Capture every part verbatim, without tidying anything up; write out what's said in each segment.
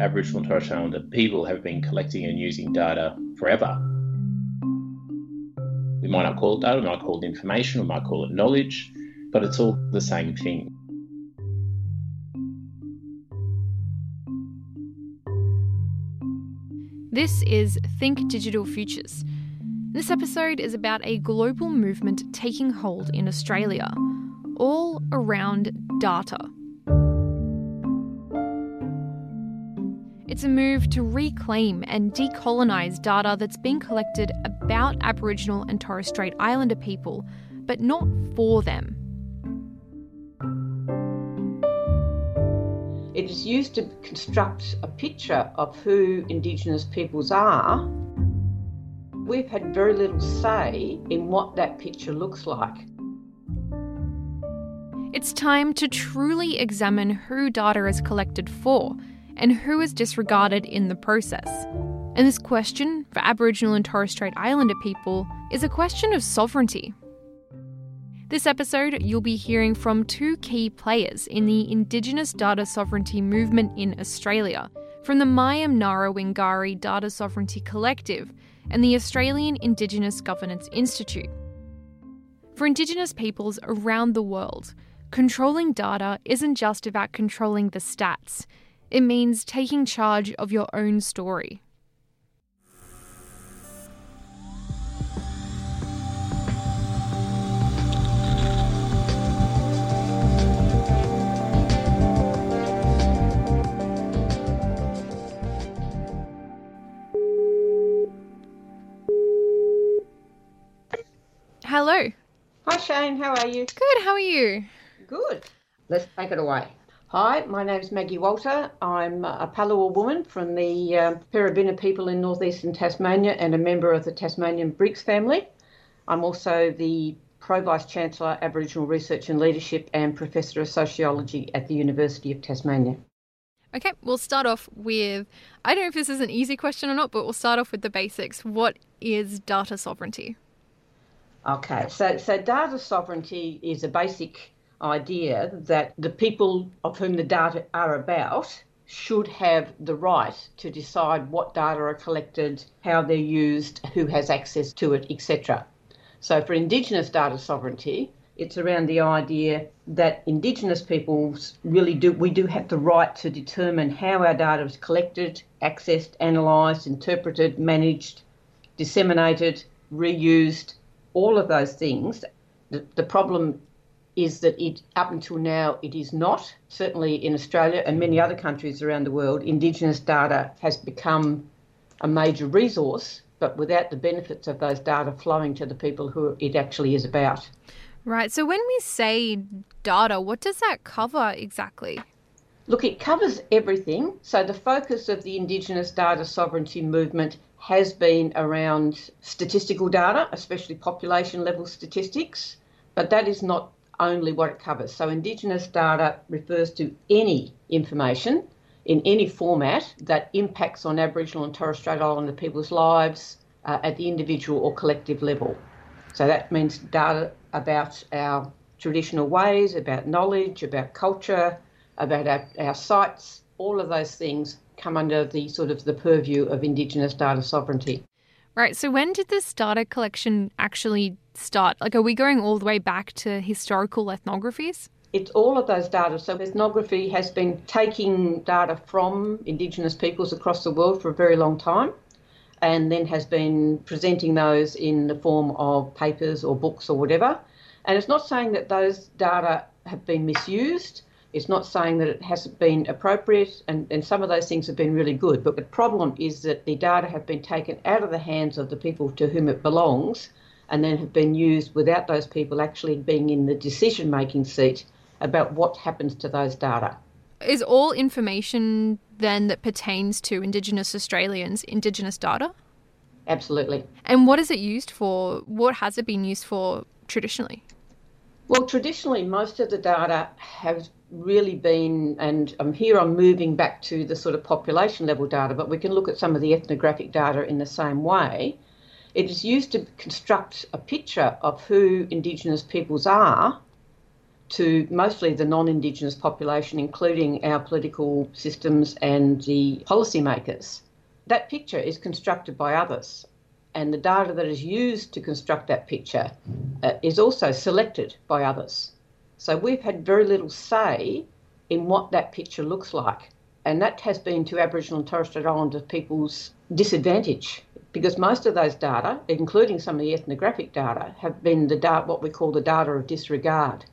Aboriginal and Torres Strait Islander people have been collecting and using data forever. We might not call it data, we might call it information, we might call it knowledge, but it's all the same thing. This is Think Digital Futures. This episode is about a global movement taking hold in Australia, all around data. It's a move to reclaim and decolonise data that's been collected about Aboriginal and Torres Strait Islander people, but not for them. It is used to construct a picture of who Indigenous peoples are. We've had very little say in what that picture looks like. It's time to truly examine who data is collected for and who is disregarded in the process. And this question, for Aboriginal and Torres Strait Islander people, is a question of sovereignty. This episode, you'll be hearing from two key players in the Indigenous data sovereignty movement in Australia, from the Mayam Nara Wingari Data Sovereignty Collective and the Australian Indigenous Governance Institute. For Indigenous peoples around the world, controlling data isn't just about controlling the stats. It means taking charge of your own story. Hello. Hi Shane, how are you? Good, how are you? Good. Let's take it away. Hi, my name's Maggie Walter. I'm a Palawa woman from the um, Peregrina people in northeastern Tasmania and a member of the Tasmanian Briggs family. I'm also the Pro-Vice-Chancellor, Aboriginal Research and Leadership and Professor of Sociology at the University of Tasmania. Okay, we'll start off with, I don't know if this is an easy question or not, but we'll start off with the basics. What is data sovereignty? Okay, so, so data sovereignty is a basic idea that the people of whom the data are about should have the right to decide what data are collected, how they're used, who has access to it, et cetera. So for Indigenous data sovereignty, it's around the idea that Indigenous peoples really do, we do have the right to determine how our data is collected, accessed, analysed, interpreted, managed, disseminated, reused, all of those things. The, the problem is that it, up until now, it is not. Certainly in Australia and many other countries around the world, Indigenous data has become a major resource, but without the benefits of those data flowing to the people who it actually is about. Right, so when we say data, what does that cover exactly? Look, it covers everything. So the focus of the Indigenous data sovereignty movement has been around statistical data, especially population level statistics, but that is not only what it covers. So Indigenous data refers to any information in any format that impacts on Aboriginal and Torres Strait Islander people's lives uh, at the individual or collective level. So that means data about our traditional ways, about knowledge, about culture, about our, our sites, all of those things come under the sort of the purview of Indigenous data sovereignty. Right, so when did this data collection actually start? Like, are we going all the way back to historical ethnographies? It's all of those data. So ethnography has been taking data from Indigenous peoples across the world for a very long time and then has been presenting those in the form of papers or books or whatever. And it's not saying that those data have been misused. It's not saying that it hasn't been appropriate, and, and some of those things have been really good. But the problem is that the data have been taken out of the hands of the people to whom it belongs and then have been used without those people actually being in the decision-making seat about what happens to those data. Is all information then that pertains to Indigenous Australians Indigenous data? Absolutely. And what is it used for? What has it been used for traditionally? Well, traditionally, most of the data has really been, and um, here I'm moving back to the sort of population level data, but we can look at some of the ethnographic data in the same way. It is used to construct a picture of who Indigenous peoples are to mostly the non-Indigenous population, including our political systems and the policymakers. That picture is constructed by others, and the data that is used to construct that picture uh, is also selected by others. So we've had very little say in what that picture looks like, and that has been to Aboriginal and Torres Strait Islander people's disadvantage, because most of those data, including some of the ethnographic data, have been the data, what we call the data of disregard.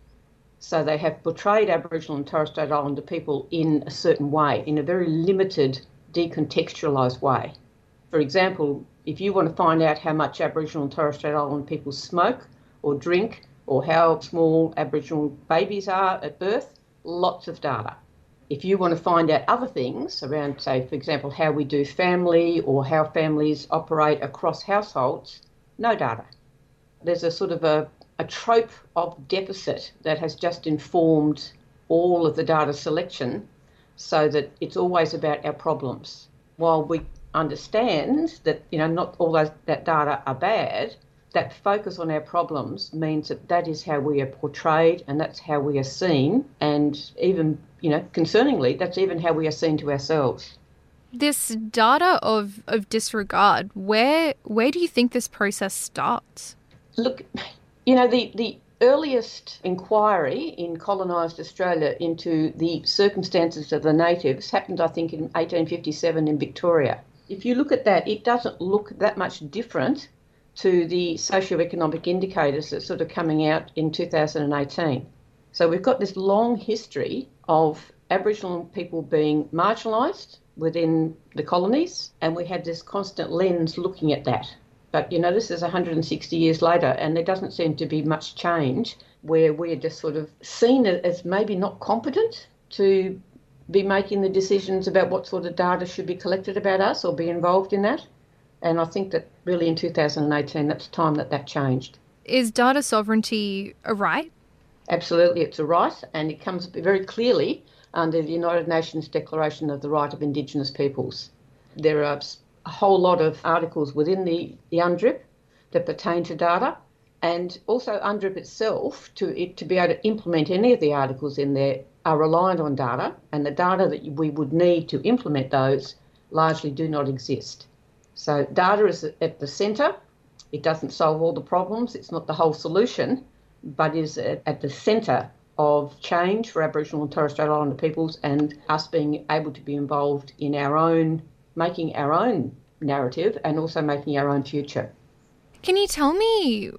So they have portrayed Aboriginal and Torres Strait Islander people in a certain way, in a very limited, decontextualised way. For example, if you want to find out how much Aboriginal and Torres Strait Islander people smoke or drink, or how small Aboriginal babies are at birth, lots of data. If you want to find out other things around, say, for example, how we do family or how families operate across households, no data. There's a sort of a, a trope of deficit that has just informed all of the data selection, so that it's always about our problems. While we understand that, you know, not all those, that data are bad, that focus on our problems means that that is how we are portrayed and that's how we are seen, and even, you know, concerningly, that's even how we are seen to ourselves. This data of, of disregard, where where do you think this process starts? Look, you know, the, the earliest inquiry in colonised Australia into the circumstances of the natives happened, I think, in eighteen fifty-seven in Victoria. If you look at that, it doesn't look that much different to the socioeconomic indicators that's sort of coming out in two thousand eighteen. So we've got this long history of Aboriginal people being marginalised within the colonies, and we had this constant lens looking at that. But, you know, this is one hundred sixty years later, and there doesn't seem to be much change, where we're just sort of seen as maybe not competent to be making the decisions about what sort of data should be collected about us or be involved in that. And I think that really in two thousand eighteen, that's the time that that changed. Is data sovereignty a right? Absolutely, it's a right, and it comes very clearly under the United Nations Declaration of the Right of Indigenous Peoples. There are a whole lot of articles within the, the UNDRIP that pertain to data, and also UNDRIP itself, to it to be able to implement any of the articles in there, are reliant on data, and the data that we would need to implement those largely do not exist. So data is at the centre. It doesn't solve all the problems. It's not the whole solution, but is at the centre of change for Aboriginal and Torres Strait Islander peoples, and us being able to be involved in our own, making our own narrative and also making our own future. Can you tell me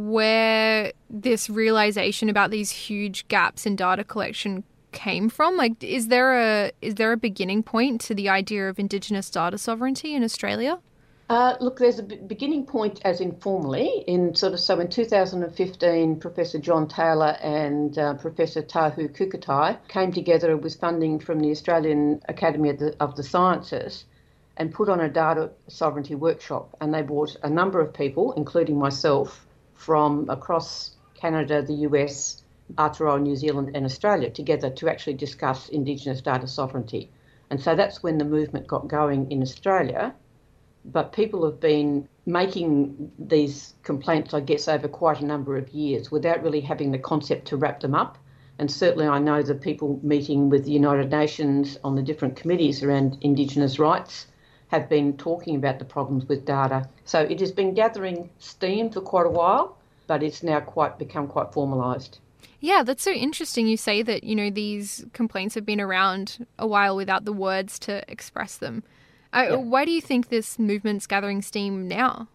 where this realisation about these huge gaps in data collection came from? Like, is there a is there a beginning point to the idea of Indigenous data sovereignty in Australia? Uh, look, there's a b- beginning point as informally in sort of, so in two thousand fifteen, Professor John Taylor and uh, Professor Tahu Kukatai came together with funding from the Australian Academy of the, of the Sciences and put on a data sovereignty workshop. And they brought a number of people, including myself, from across Canada, the U S, Aotearoa, New Zealand and Australia together to actually discuss Indigenous data sovereignty. And so that's when the movement got going in Australia. But people have been making these complaints, I guess, over quite a number of years without really having the concept to wrap them up. And certainly I know the people meeting with the United Nations on the different committees around Indigenous rights have been talking about the problems with data. So it has been gathering steam for quite a while, but it's now quite become quite formalised. Yeah, that's so interesting. You say that, you know, these complaints have been around a while without the words to express them. Uh, yeah. Why do you think this movement's gathering steam now?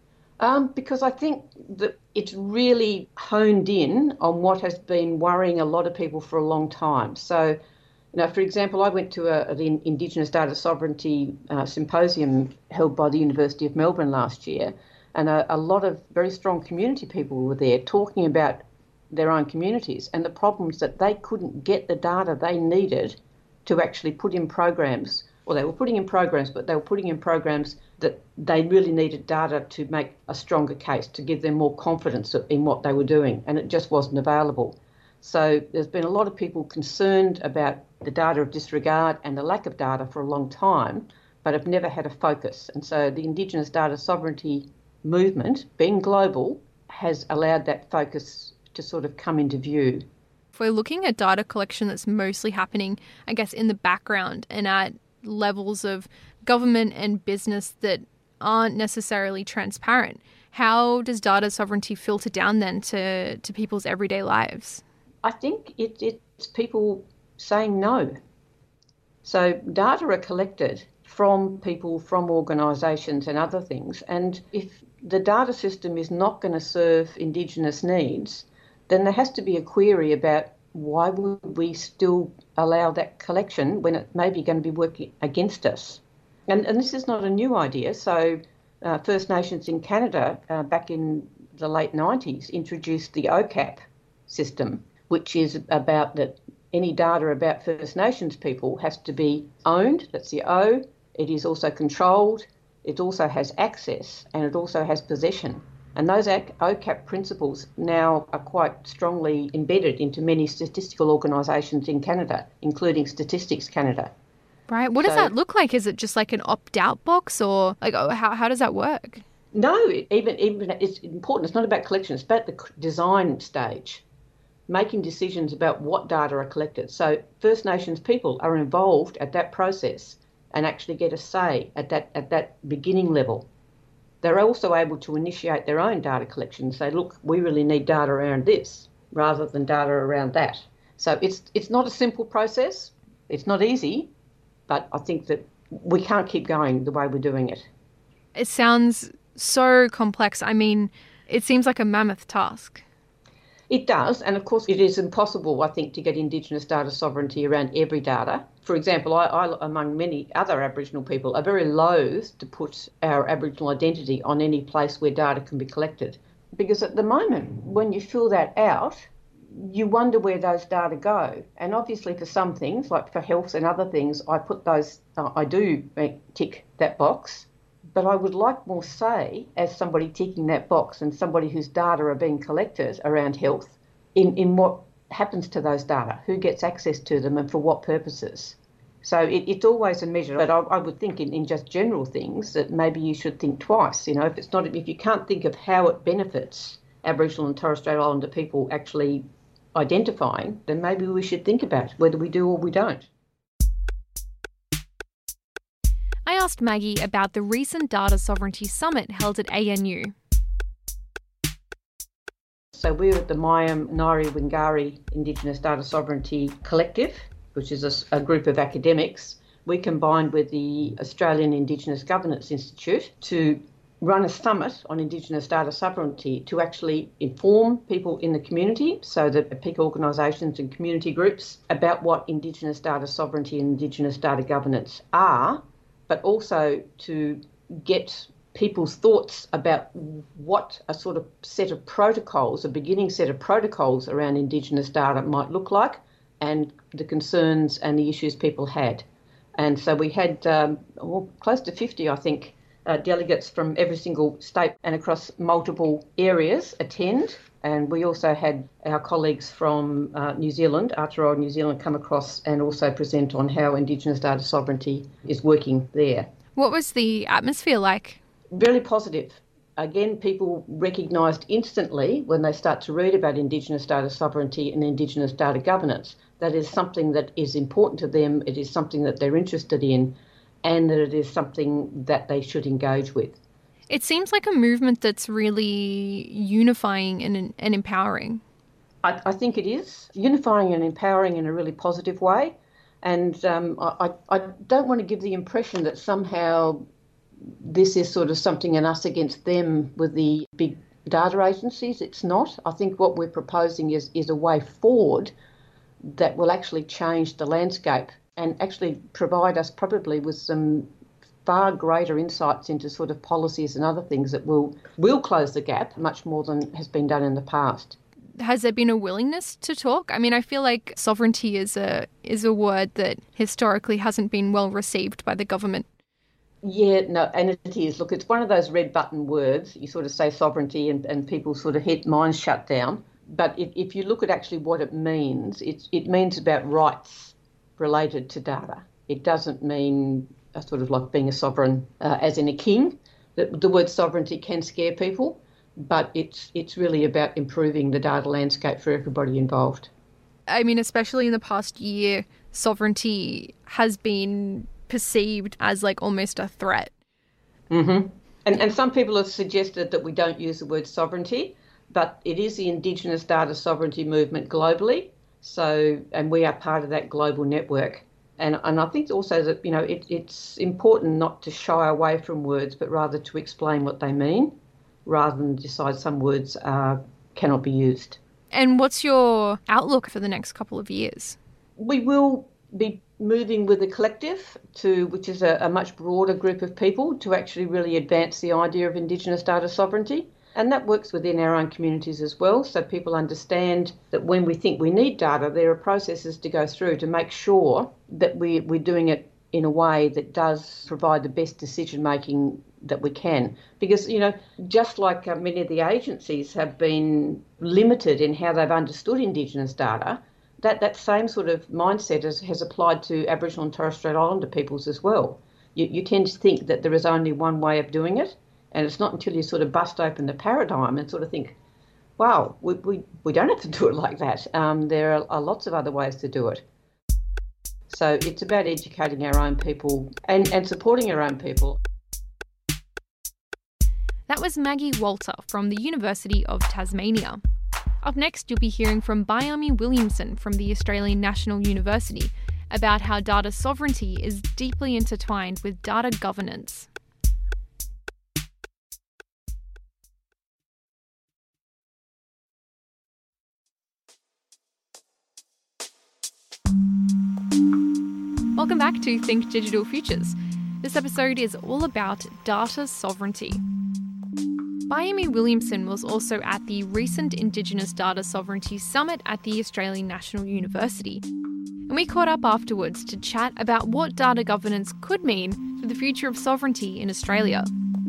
Um, because I think that it's really honed in on what has been worrying a lot of people for a long time. So, you know, for example, I went to a, an Indigenous Data Sovereignty uh, symposium held by the University of Melbourne last year, and a, a lot of very strong community people were there talking about their own communities and the problems that they couldn't get the data they needed to actually put in programs. Well, they were putting in programs, but they were putting in programs that they really needed data to make a stronger case, to give them more confidence in what they were doing, and it just wasn't available. So there's been a lot of people concerned about the data of disregard and the lack of data for a long time, but have never had a focus. And so the Indigenous data sovereignty movement, being global, has allowed that focus to sort of come into view. if we're looking at data collection that's mostly happening, I guess, in the background and at levels of government and business that aren't necessarily transparent, how does data sovereignty filter down then to, to people's everyday lives? I think it, it's people saying no. So data are collected from people, from organisations and other things. And if the data system is not going to serve Indigenous needs, then there has to be a query about why would we still allow that collection when it may be going to be working against us. And, and this is not a new idea. So uh, First Nations in Canada uh, back in the late nineties introduced the O C A P system, which is about that any data about First Nations people has to be owned, that's the O. It is also controlled, it also has access, and it also has possession. And those O C A P principles now are quite strongly embedded into many statistical organisations in Canada, including Statistics Canada. Right. What does So- that look like? Is it just like an opt-out box, or like oh, how how does that work? No, even even it's important. It's not about collection. It's about the c- design stage, making decisions about what data are collected. So First Nations people are involved at that process and actually get a say at that at that beginning level. They're also able to initiate their own data collection and say, look, we really need data around this rather than data around that. So it's it's not a simple process. It's not easy, but I think that we can't keep going the way we're doing it. It sounds so complex. I mean, it seems like a mammoth task. It does, and of course it is impossible, I think, to get Indigenous data sovereignty around every data. For example, I, I, among many other Aboriginal people, are very loath to put our Aboriginal identity on any place where data can be collected. Because at the moment, when you fill that out, you wonder where those data go. And obviously for some things, like for health and other things, I put those, uh, I do tick that box. But I would like more say as somebody ticking that box and somebody whose data are being collected around health in, in what happens to those data, who gets access to them and for what purposes. So it, it's always a measure, but I, I would think in, in just general things that maybe you should think twice. You know, if it's not, if you can't think of how it benefits Aboriginal and Torres Strait Islander people actually identifying, then maybe we should think about whether we do or we don't. I asked Maggie about the recent Data Sovereignty Summit held at A N U. So we were at the Mayam Ngari Wingari Indigenous Data Sovereignty Collective, which is a, a group of academics. We combined with the Australian Indigenous Governance Institute to run a summit on Indigenous data sovereignty to actually inform people in the community, so that peak organisations and community groups, about what Indigenous data sovereignty and Indigenous data governance are, but also to get people's thoughts about what a sort of set of protocols, a beginning set of protocols around Indigenous data might look like, and the concerns and the issues people had. And so we had um, well, close to fifty, I think, uh, delegates from every single state and across multiple areas attend. And we also had our colleagues from uh, New Zealand, Aotearoa New Zealand, come across and also present on how Indigenous data sovereignty is working there. What was the atmosphere like? Really positive. Again, people recognised instantly when they start to read about Indigenous data sovereignty and Indigenous data governance that is something that is important to them, it is something that they're interested in, and that it is something that they should engage with. It seems like a movement that's really unifying and, and empowering. I, I think it is unifying and empowering in a really positive way. And um, I, I don't want to give the impression that somehow this is sort of something in us against them with the big data agencies. It's not. I think what we're proposing is, is a way forward that will actually change the landscape and actually provide us probably with some far greater insights into sort of policies and other things that will will close the gap much more than has been done in the past. Has there been a willingness to talk? I mean, I feel like sovereignty is a is a word that historically hasn't been well received by the government. Yeah, no, and it is. Look, it's one of those red button words. You sort of say sovereignty and, and people sort of hit minds shut down. But if, if you look at actually what it means, it, it means about rights related to data. It doesn't mean a sort of like being a sovereign uh, as in a king. The, the word sovereignty can scare people, but it's it's really about improving the data landscape for everybody involved. I mean, especially in the past year, sovereignty has been perceived as like almost a threat. Mm-hmm. And, and some people have suggested that we don't use the word sovereignty, but it is the Indigenous data sovereignty movement globally. So, and we are part of that global network. And and I think also that, you know, it, it's important not to shy away from words, but rather to explain what they mean, rather than decide some words uh, cannot be used. And what's your outlook for the next couple of years? We will be moving with a collective, to which is a, a much broader group of people, to actually really advance the idea of Indigenous data sovereignty. And that works within our own communities as well, so people understand that when we think we need data, there are processes to go through to make sure that we, we're doing it in a way that does provide the best decision-making that we can. Because, you know, just like uh, many of the agencies have been limited in how they've understood Indigenous data, that, that same sort of mindset has, has applied to Aboriginal and Torres Strait Islander peoples as well. You, you tend to think that there is only one way of doing it, and it's not until you sort of bust open the paradigm and sort of think, wow, we we, we don't have to do it like that. Um, there are, are lots of other ways to do it. So it's about educating our own people and, and supporting our own people. That was Maggie Walter from the University of Tasmania. Up next, you'll be hearing from Byami Williamson from the Australian National University about how data sovereignty is deeply intertwined with data governance. Welcome back to Think Digital Futures. This episode is all about data sovereignty. Byami Williamson was also at the recent Indigenous Data Sovereignty Summit at the Australian National University, and we caught up afterwards to chat about what data governance could mean for the future of sovereignty in Australia.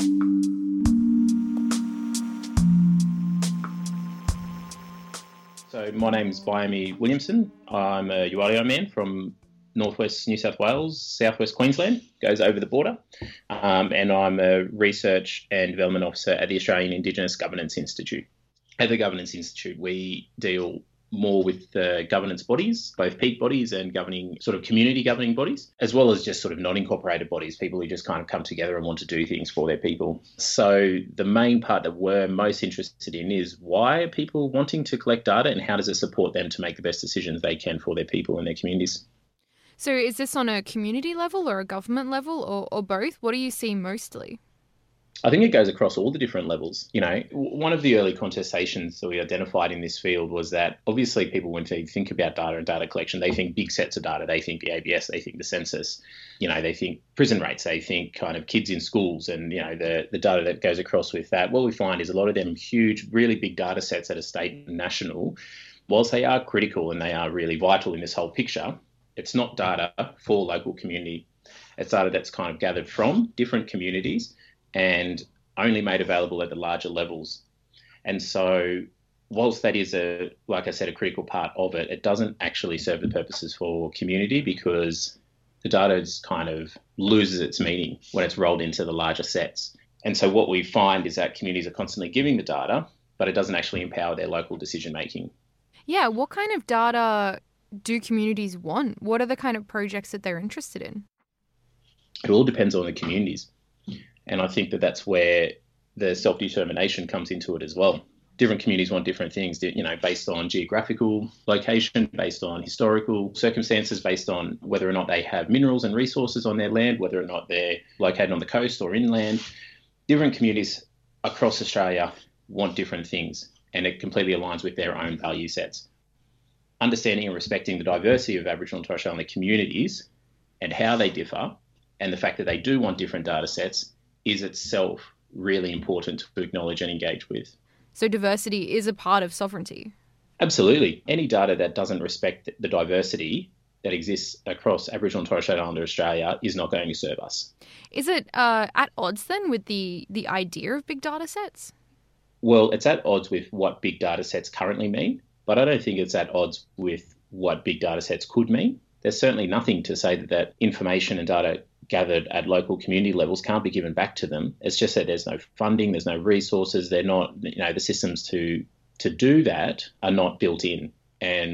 So my name is Byami Williamson. I'm a Uwalio man from northwest New South Wales, southwest Queensland, goes over the border, um, and I'm a research and development officer at the Australian Indigenous Governance Institute. At the Governance Institute, we deal more with the governance bodies, both peak bodies and governing sort of community governing bodies, as well as just sort of non-incorporated bodies, people who just kind of come together and want to do things for their people. So the main part that we're most interested in is why are people wanting to collect data and how does it support them to make the best decisions they can for their people and their communities. So is this on a community level or a government level or, or both? What do you see mostly? I think it goes across all the different levels. You know, one of the early contestations that we identified in this field was that obviously people, when they think about data and data collection, they think big sets of data. They think the A B S, they think the census, you know, they think prison rates, they think kind of kids in schools and, you know, the, the data that goes across with that. What we find is a lot of them huge, really big data sets at a state and national, whilst they are critical and they are really vital in this whole picture, it's not data for local community. It's data that's kind of gathered from different communities and only made available at the larger levels. And so whilst that is, a, like I said, a critical part of it, it doesn't actually serve the purposes for community because the data is kind of loses its meaning when it's rolled into the larger sets. And so what we find is that communities are constantly giving the data, but it doesn't actually empower their local decision making. Yeah, what kind of data do communities want? What are the kind of projects that they're interested in? It all depends on the communities. And I think that that's where the self-determination comes into it as well. Different communities want different things, you know, based on geographical location, based on historical circumstances, based on whether or not they have minerals and resources on their land, whether or not they're located on the coast or inland. Different communities across Australia want different things, and it completely aligns with their own value sets. Understanding and respecting the diversity of Aboriginal and Torres Strait Islander communities and how they differ, and the fact that they do want different data sets is itself really important to acknowledge and engage with. So diversity is a part of sovereignty? Absolutely. Any data that doesn't respect the diversity that exists across Aboriginal and Torres Strait Islander Australia is not going to serve us. Is it uh, at odds then with the, the idea of big data sets? Well, it's at odds with what big data sets currently mean, but I don't think it's at odds with what big data sets could mean. There's certainly nothing to say that, that information and data gathered at local community levels can't be given back to them. It's just that there's no funding, there's no resources, they're not, you know, the systems to to do that are not built in. And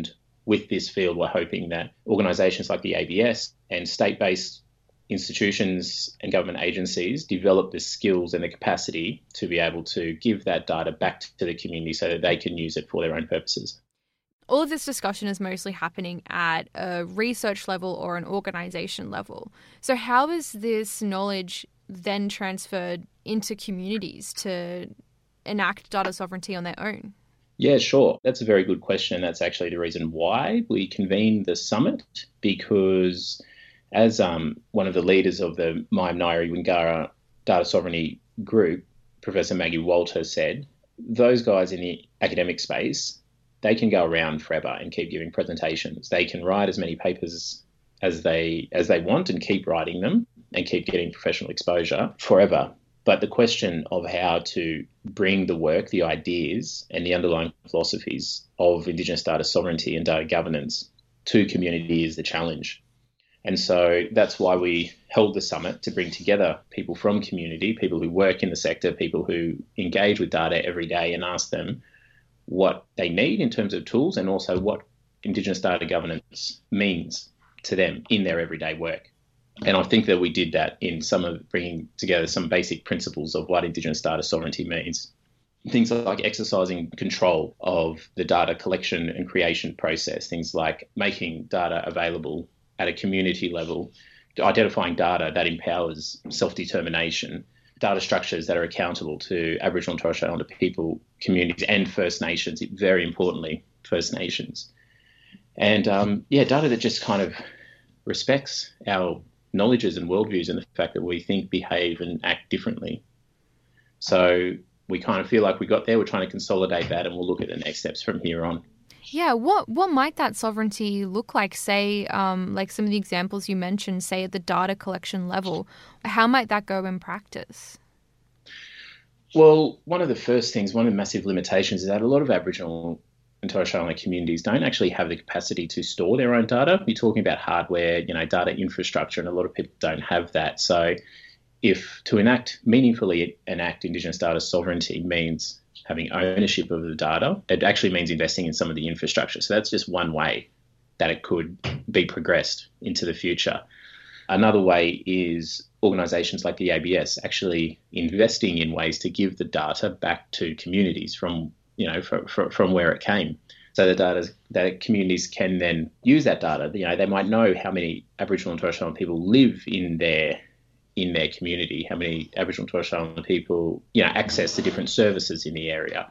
with this field, we're hoping that organisations like the A B S and state-based institutions and government agencies develop the skills and the capacity to be able to give that data back to the community so that they can use it for their own purposes. All of this discussion is mostly happening at a research level or an organisation level. So how is this knowledge then transferred into communities to enact data sovereignty on their own? Yeah, sure. That's a very good question. That's actually the reason why we convened the summit, because as um, one of the leaders of the Mayim Nairi Wingara Data Sovereignty Group, Professor Maggie Walter, said, those guys in the academic space, they can go around forever and keep giving presentations. They can write as many papers as they as they want and keep writing them and keep getting professional exposure forever. But the question of how to bring the work, the ideas and the underlying philosophies of Indigenous data sovereignty and data governance to community is the challenge. And so that's why we held the summit, to bring together people from community, people who work in the sector, people who engage with data every day, and ask them what they need in terms of tools and also what Indigenous data governance means to them in their everyday work. And I think that we did that in some of bringing together some basic principles of what Indigenous data sovereignty means. Things like exercising control of the data collection and creation process, things like making data available at a community level, identifying data that empowers self-determination, data structures that are accountable to Aboriginal and Torres Strait Islander people, communities and First Nations, very importantly, First Nations. And um, yeah, data that just kind of respects our knowledges and worldviews and the fact that we think, behave and act differently. So we kind of feel like we got there, we're trying to consolidate that, and we'll look at the next steps from here on. Yeah, what what might that sovereignty look like, say, um, like some of the examples you mentioned, say at the data collection level? How might that go in practice? Well, one of the first things, one of the massive limitations is that a lot of Aboriginal and Torres Strait Islander communities don't actually have the capacity to store their own data. You're talking about hardware, you know, data infrastructure, and a lot of people don't have that. So if to enact, meaningfully enact Indigenous data sovereignty means having ownership of the data, it actually means investing in some of the infrastructure. So that's just one way that it could be progressed into the future. Another way is organisations like the A B S actually investing in ways to give the data back to communities from, you know, from, from where it came. So the data that communities can then use that data. You know, they might know how many Aboriginal and Torres Strait Islander people live in their in their community, how many Aboriginal and Torres Strait Islander people, you know, access the different services in the area.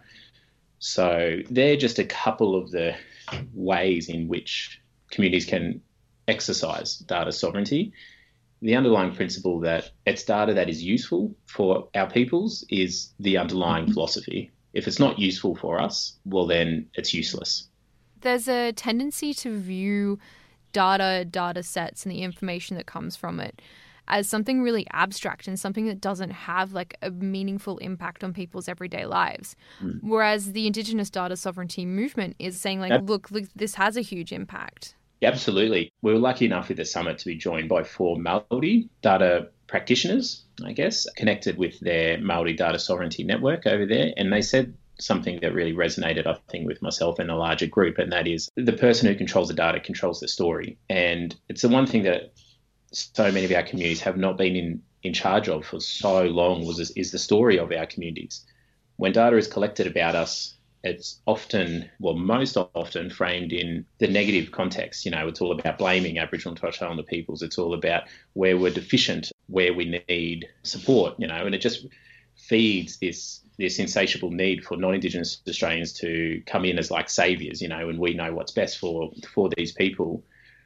So they're just a couple of the ways in which communities can exercise data sovereignty. The underlying principle that it's data that is useful for our peoples is the underlying philosophy. If it's not useful for us, well, then it's useless. There's a tendency to view data, data sets and the information that comes from it as something really abstract and something that doesn't have like a meaningful impact on people's everyday lives. Mm. Whereas the Indigenous data sovereignty movement is saying like, Ab- look, look, this has a huge impact. Absolutely. We were lucky enough with the summit to be joined by four Māori data practitioners, I guess, connected with their Māori data sovereignty network over there. And they said something that really resonated, I think, with myself and a larger group, and that is the person who controls the data controls the story. And it's the one thing that so many of our communities have not been in, in charge of for so long was is the story of our communities. When data is collected about us, it's often, well, most often framed in the negative context. You know, it's all about blaming Aboriginal and Torres Strait Islander peoples. It's all about where we're deficient, where we need support, you know, and it just feeds this this insatiable need for non-Indigenous Australians to come in as like saviours, you know, and we know what's best for for these people.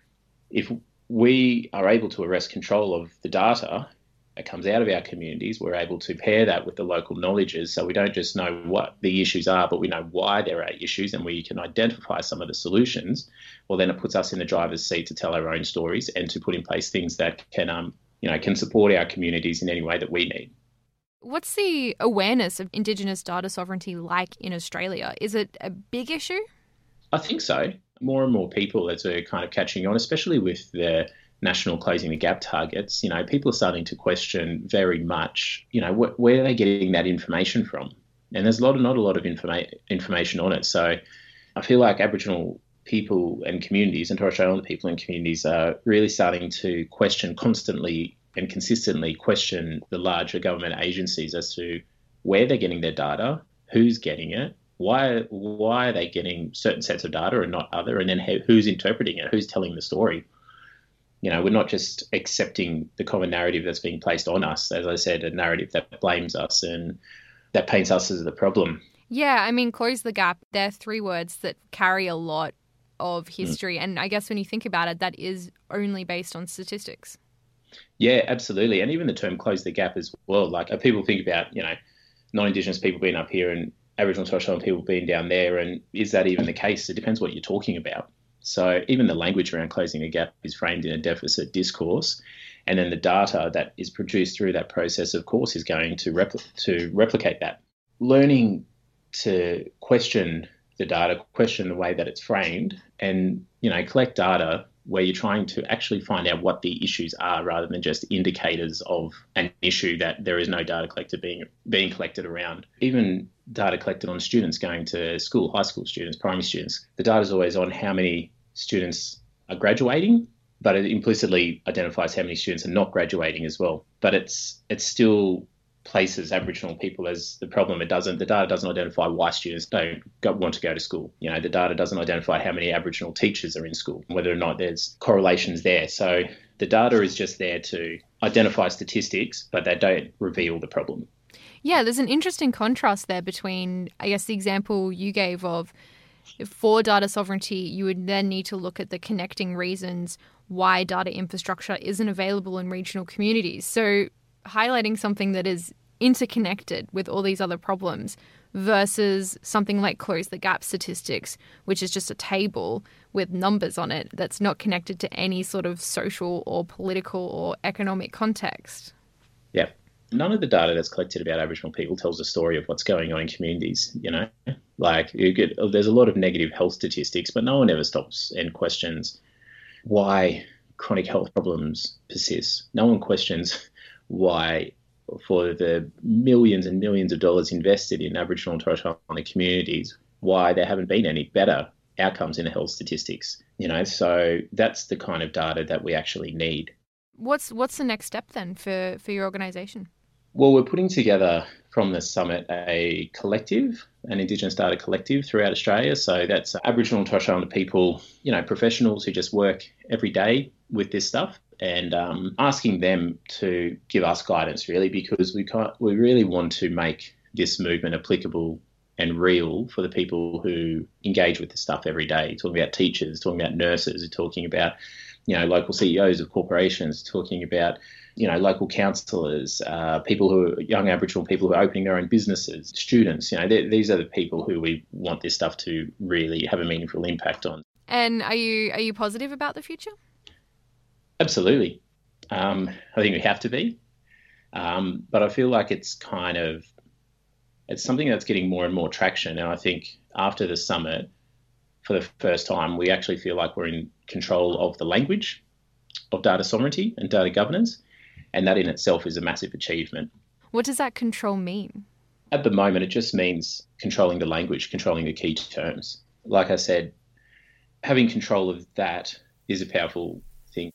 If we are able to arrest control of the data that comes out of our communities, we're able to pair that with the local knowledges, so we don't just know what the issues are, but we know why there are issues and we can identify some of the solutions. Well, then it puts us in the driver's seat to tell our own stories and to put in place things that can, um, you know, can support our communities in any way that we need. What's the awareness of Indigenous data sovereignty like in Australia? Is it a big issue? I think so. More and more people that are kind of catching on, especially with the national closing the gap targets. You know, people are starting to question very much, you know, wh- where are they getting that information from? And there's a lot of, not a lot of informa- information on it. So I feel like Aboriginal people and communities, and Torres Strait Islander people and communities are really starting to question constantly and consistently question the larger government agencies as to where they're getting their data, who's getting it, why why are they getting certain sets of data and not other, and then who's interpreting it, who's telling the story. You know, we're not just accepting the common narrative that's being placed on us, as I said, a narrative that blames us and that paints us as the problem. Yeah, I mean, close the gap. They're three words that carry a lot of history. Mm. And I guess when you think about it, that is only based on statistics. Yeah, absolutely. And even the term close the gap as well. Like people think about, you know, non-Indigenous people being up here and Aboriginal and Torres Strait Islander people being down there. And is that even the case? It depends what you're talking about. So even the language around closing the gap is framed in a deficit discourse. And then the data that is produced through that process, of course, is going to, repl- to replicate that. Learning to question the data, question the way that it's framed, and, you know, collect data where you're trying to actually find out what the issues are rather than just indicators of an issue that there is no data collected being being collected around. Even data collected on students going to school, high school students, primary students, the data is always on how many students are graduating, but it implicitly identifies how many students are not graduating as well. But it's it's still places Aboriginal people as the problem. It doesn't, the data doesn't identify why students don't go, want to go to school. You know, the data doesn't identify how many Aboriginal teachers are in school, whether or not there's correlations there. So the data is just there to identify statistics, but they don't reveal the problem. Yeah, there's an interesting contrast there between, I guess, the example you gave of for data sovereignty, you would then need to look at the connecting reasons why data infrastructure isn't available in regional communities. So highlighting something that is interconnected with all these other problems versus something like close the gap statistics, which is just a table with numbers on it that's not connected to any sort of social or political or economic context. Yeah. None of the data that's collected about Aboriginal people tells a story of what's going on in communities, you know. Like, you get, there's a lot of negative health statistics, but no one ever stops and questions why chronic health problems persist. No one questions why, for the millions and millions of dollars invested in Aboriginal and Torres Strait Islander communities, why there haven't been any better outcomes in the health statistics. You know, so that's the kind of data that we actually need. What's what's the next step then for, for your organisation? Well, we're putting together from the summit a collective, an Indigenous data collective throughout Australia. So that's Aboriginal and Torres Strait Islander people, you know, professionals who just work every day with this stuff, and um, asking them to give us guidance, really, because we can't, we really want to make this movement applicable and real for the people who engage with this stuff every day. Talking about teachers, talking about nurses, talking about, you know, local C E Os of corporations, talking about, you know, local councillors, uh, people who are young Aboriginal people who are opening their own businesses, students. You know, these are the people who we want this stuff to really have a meaningful impact on. And are you are you positive about the future? Absolutely. Um, I think we have to be. Um, but I feel like it's kind of, it's something that's getting more and more traction. And I think after the summit, for the first time, we actually feel like we're in control of the language of data sovereignty and data governance. And that in itself is a massive achievement. What does that control mean? At the moment, it just means controlling the language, controlling the key terms. Like I said, having control of that is a powerful thing.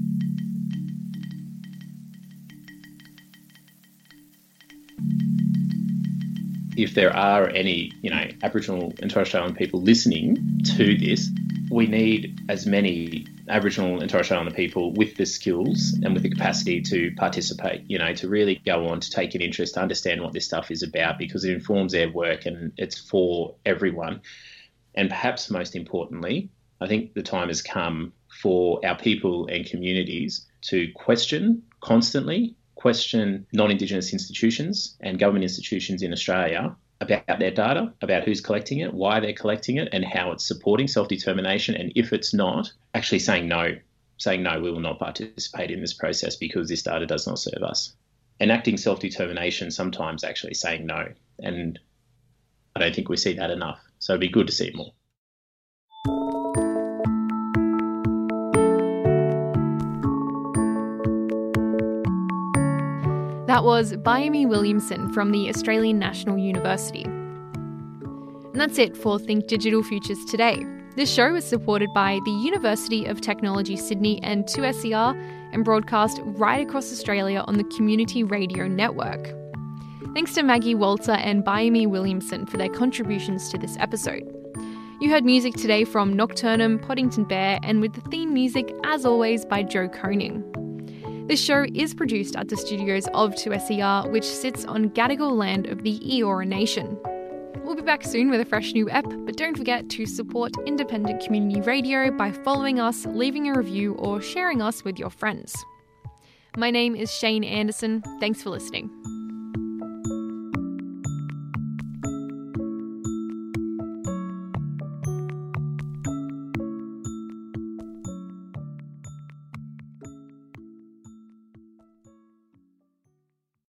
If there are any, you know, Aboriginal and Torres Strait Islander people listening to this, we need as many Aboriginal and Torres Strait Islander people with the skills and with the capacity to participate, you know, to really go on, to take an interest, to understand what this stuff is about, because it informs their work and it's for everyone. And perhaps most importantly, I think the time has come for our people and communities to question constantly, question non-Indigenous institutions and government institutions in Australia about their data, about who's collecting it, why they're collecting it, and how it's supporting self-determination. And if it's not, actually saying no, saying no, we will not participate in this process because this data does not serve us. Enacting self-determination, sometimes actually saying no. And I don't think we see that enough. So it'd be good to see it more. That was Bayemi Williamson from the Australian National University. And that's it for Think Digital Futures today. This show is supported by the University of Technology Sydney and two S E R and broadcast right across Australia on the Community Radio Network. Thanks to Maggie Walter and Bayami Williamson for their contributions to this episode. You heard music today from Nocturnum, Poddington Bear, and with the theme music, as always, by Joe Koning. This show is produced at the studios of two S E R, which sits on Gadigal land of the Eora Nation. We'll be back soon with a fresh new ep, but don't forget to support independent community radio by following us, leaving a review, or sharing us with your friends. My name is Shane Anderson. Thanks for listening.